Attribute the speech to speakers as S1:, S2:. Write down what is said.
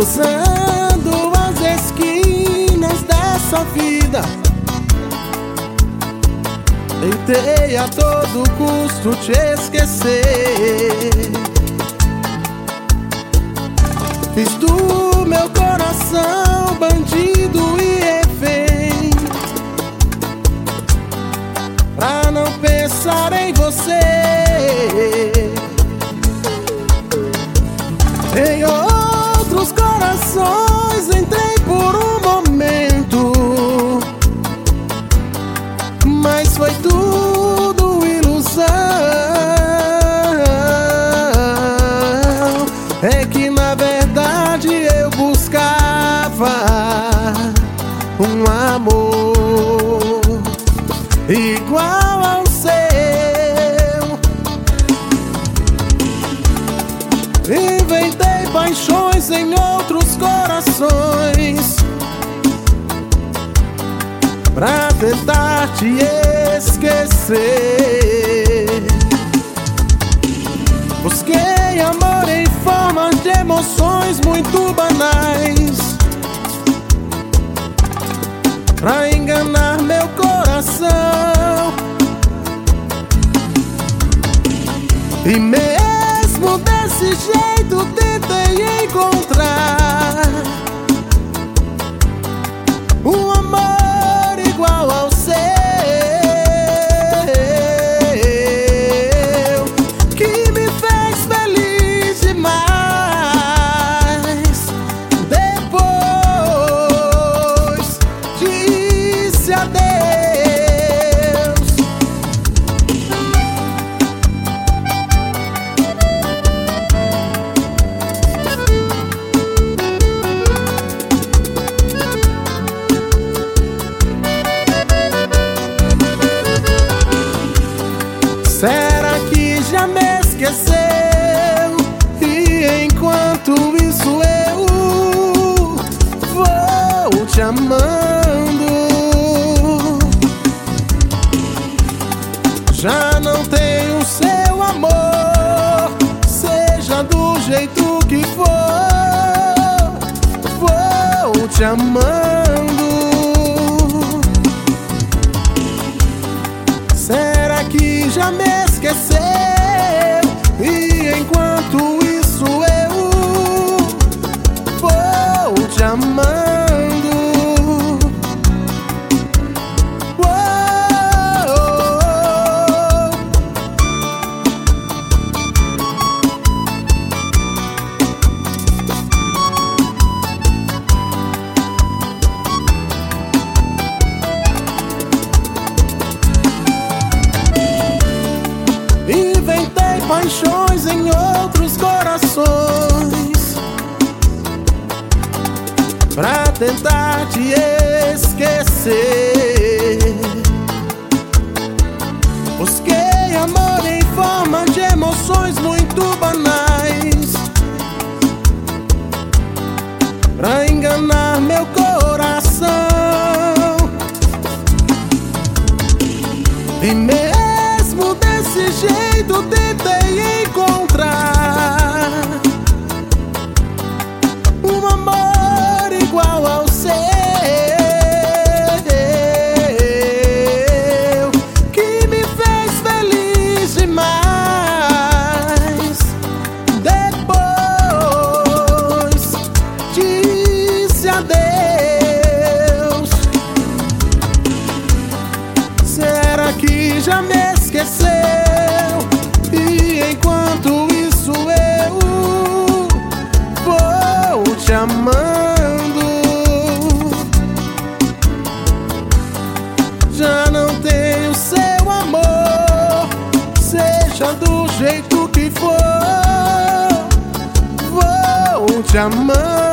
S1: cruzando as esquinas dessa vida. Tentei a todo custo te esquecer. Fiz do meu coração bandido e refém, pra não pensar em você. Em outros corações entrei por um momento, mas foi tudo ilusão. É que na verdade eu buscava um amor igual ao seu. Inventei paixões em outros corações pra tentar te esquecer. Busquei amor em formas de emoções muito banais pra enganar meu coração. E mesmo desse jeito tentei encontrar um amor igual ao seu, que me fez feliz demais. Depois disse adeus. Será que já me esqueceu? E enquanto isso eu vou te amando. Já não tenho seu amor, seja do jeito que for, vou te amando. Será que já me esqueceu? E enquanto isso eu vou te amando. Inventei paixões em outros corações pra tentar te esquecer. Busquei amor em forma de emoções muito banais pra enganar meu coração. E mesmo desse jeito tentei encontrar um amor igual ao seu, que me fez feliz demais. Depois disse adeus. Será que já me esqueceu? E enquanto isso eu vou te amando. Já não tenho seu amor, seja do jeito que for, vou te amando.